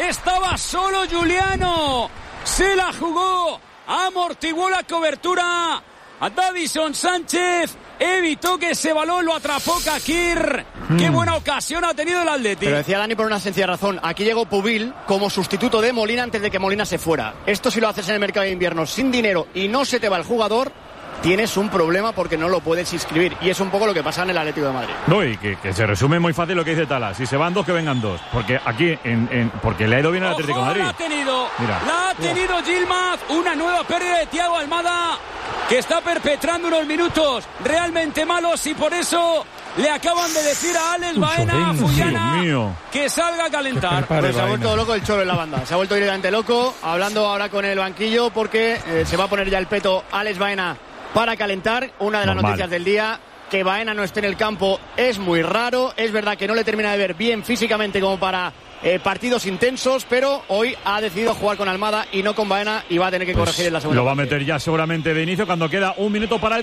estaba solo Giuliano, se la jugó, amortiguó la cobertura a Davison Sánchez, evitó que ese balón lo atrapó Kakir. Qué buena ocasión ha tenido el Atleti. Pero decía Dani por una sencilla razón, aquí llegó Pubil como sustituto de Molina antes de que Molina se fuera. Esto si lo haces en el mercado de invierno sin dinero y no se te va el jugador, tienes un problema porque no lo puedes inscribir, y es un poco lo que pasa en el Atlético de Madrid. No, y que se resume muy fácil lo que dice Tala: si se van dos, que vengan dos, porque aquí porque le ha ido bien al Atlético de Madrid. La ha tenido Yilmaz, una nueva pérdida de Thiago Almada, que está perpetrando unos minutos realmente malos, y por eso le acaban de decir a Alex Baena, Fullana, que salga a calentar. Pues se ha vuelto loco el Cholo en la banda, se ha vuelto directamente loco, hablando ahora con el banquillo, porque se va a poner ya el peto Alex Baena para calentar. Una de las noticias del día, que Baena no esté en el campo, es muy raro. Es verdad que no le termina de ver bien físicamente como para partidos intensos, pero hoy ha decidido jugar con Almada y no con Baena, y va a tener que corregir en la segunda. Lo va a meter ya seguramente de inicio cuando queda un minuto para el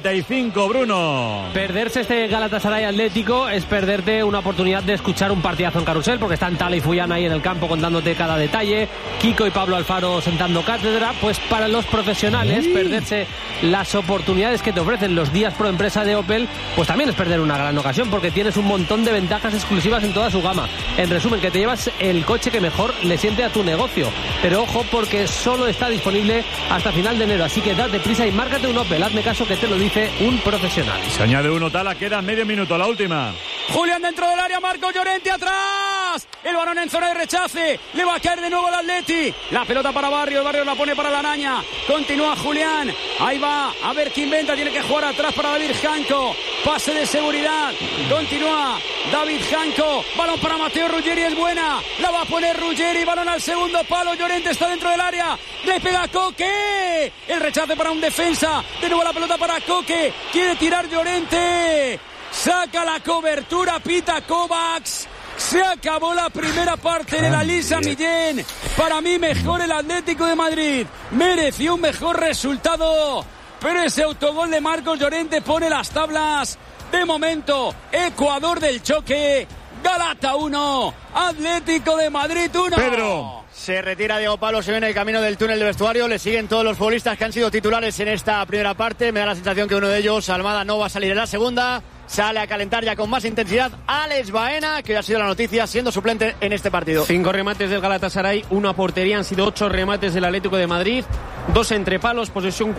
45, Bruno. Perderse este Galatasaray Atlético es perderte una oportunidad de escuchar un partidazo en Carrusel, porque están Tala y Fullana ahí en el campo contándote cada detalle, Kiko y Pablo Alfaro sentando cátedra. Pues para los profesionales, perderse las oportunidades que te ofrecen los días pro empresa de Opel, pues también es perder una gran ocasión, porque tienes un montón de ventajas exclusivas en toda su gama. En resumen, que te llevas el coche que mejor le siente a tu negocio, pero ojo, porque solo está disponible hasta final de enero, así que date prisa y márcate un Opel. Hazme caso, que te lo dice un profesional. Se añade uno, Tala, queda medio minuto, la última. Julián dentro del área, Marcos Llorente atrás, el balón en zona de rechace, le va a caer de nuevo el Atleti, la pelota para Barrio, el Barrio la pone para la Araña, continúa Julián, ahí va, a ver qué inventa, tiene que jugar atrás para David Janco, pase de seguridad, continúa David Janco, balón para Mateo Ruggeri, es buena, la va a poner Ruggeri, balón al segundo palo, Llorente está dentro del área, le pega Coque, el rechace para un defensa, de nuevo la pelota para Coque, quiere tirar Llorente, saca la cobertura, pita Kovacs. Se acabó la primera parte de la Lisa Millén. Para mí mejor el Atlético de Madrid, mereció un mejor resultado, pero ese autogol de Marcos Llorente pone las tablas. De momento, Ecuador del choque, Galata 1, Atlético de Madrid 1. Pedro. Se retira Diego Pablo, se viene el camino del túnel de vestuario, le siguen todos los futbolistas que han sido titulares en esta primera parte. Me da la sensación que uno de ellos, Almada, no va a salir en la segunda. Sale a calentar ya con más intensidad Alex Baena, que ya ha sido la noticia, siendo suplente en este partido. 5 remates del Galatasaray, 1 a portería, han sido 8 remates del Atlético de Madrid, 2 entre palos, posesión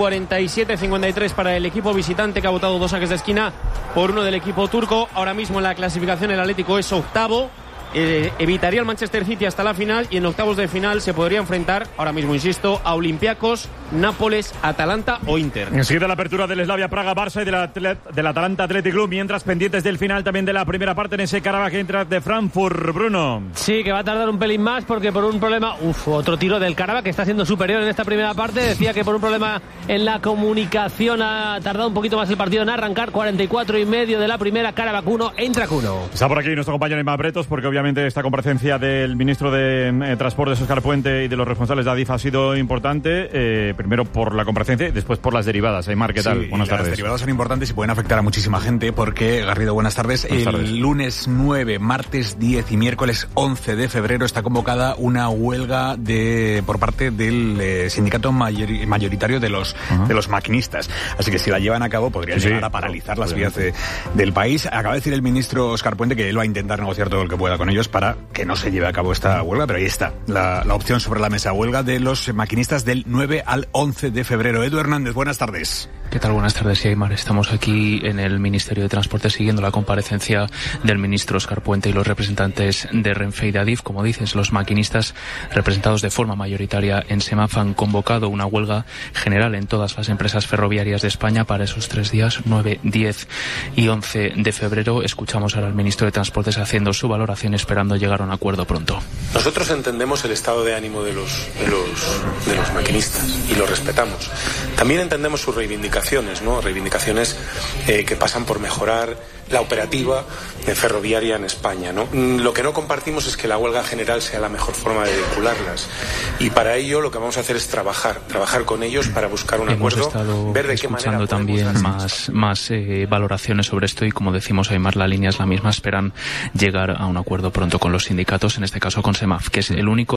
47-53 para el equipo visitante, que ha votado 2 saques de esquina por 1 del equipo turco. Ahora mismo en la clasificación el Atlético es octavo. Evitaría el Manchester City hasta la final, y en octavos de final se podría enfrentar, ahora mismo insisto, a Olympiacos, Nápoles, Atalanta o Inter. Enseguida la apertura del Slavia Praga, Barça y del Atalanta Athletic Club, mientras pendientes del final también de la primera parte en ese Karabakh Eintracht de Frankfurt, Bruno. Sí, que va a tardar un pelín más, porque por un problema, otro tiro del Karabakh, que está siendo superior en esta primera parte. Decía que por un problema en la comunicación ha tardado un poquito más el partido en arrancar. 44,5 de la primera, Karabakh 1, Eintracht 1. Está por aquí nuestro compañero Emma Bretos, porque obviamente esta comparecencia del ministro de Transportes, Óscar Puente, y de los responsables de Adif ha sido importante, primero por la comparecencia y después por las derivadas. Aymar, ¿qué tal? Buenas tardes. Las derivadas son importantes y pueden afectar a muchísima gente, porque, Garrido, buenas tardes. El lunes 9, martes 10 y miércoles 11 de febrero está convocada una huelga por parte del sindicato mayoritario de los maquinistas. Así que si la llevan a cabo podrían llegar a paralizar las vías del país. Acaba de decir el ministro Óscar Puente que él va a intentar negociar todo lo que pueda con ellos para que no se lleve a cabo esta huelga, pero ahí está la opción sobre la mesa: huelga de los maquinistas del 9 al 11 de febrero. Edu Hernández, buenas tardes. ¿Qué tal? Buenas tardes, Aymar. Estamos aquí en el Ministerio de Transporte siguiendo la comparecencia del ministro Óscar Puente y los representantes de Renfe y de Adif. Como dices, los maquinistas, representados de forma mayoritaria en SEMAF, han convocado una huelga general en todas las empresas ferroviarias de España para esos 3 días, 9, 10 y 11 de febrero. Escuchamos ahora al ministro de Transportes haciendo su valoración, esperando llegar a un acuerdo pronto. Nosotros entendemos el estado de ánimo de los maquinistas y lo respetamos. También entendemos sus reivindicaciones, ¿no? Reivindicaciones que pasan por mejorar la operativa ferroviaria en España, ¿no? Lo que no compartimos es que la huelga general sea la mejor forma de vincularlas, y para ello lo que vamos a hacer es trabajar con ellos para buscar un acuerdo, ver de qué manera. Escuchando también más valoraciones sobre esto, y como decimos, Aymar, la línea es la misma. Esperan llegar a un acuerdo pronto con los sindicatos, en este caso con SEMAF, que es el único